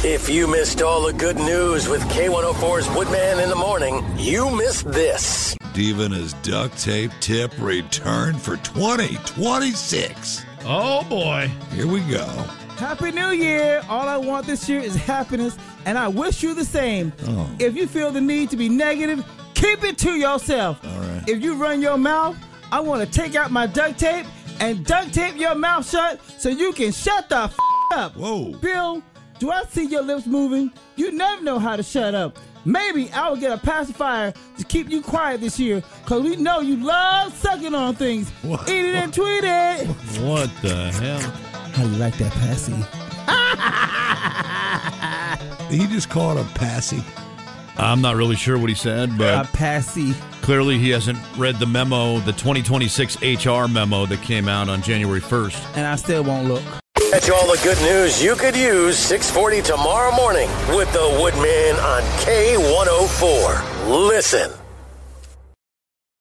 If you missed all the good news with K104's Woodman in the morning, you missed this. Steve and his duct tape tip returned for 2026. Oh, boy. Here we go. Happy New Year. All I want this year is happiness, and I wish you the same. Oh. If you feel the need to be negative, keep it to yourself. All right. If you run your mouth, I want to take out my duct tape and duct tape your mouth shut so you can shut the up. Whoa. Bill, do I see your lips moving? You never know how to shut up. Maybe I will get a pacifier to keep you quiet this year, because we know you love sucking on things. What? Eat it and tweet it. What the hell? How you like that, Passy? Did he just call it a passy? I'm not really sure what he said, A but Passy. clearly he hasn't read the memo, the 2026 HR memo that came out on January 1st. And I still won't look. Catch all the good news you could use 6:40 tomorrow morning with the Woodman on K104. Listen.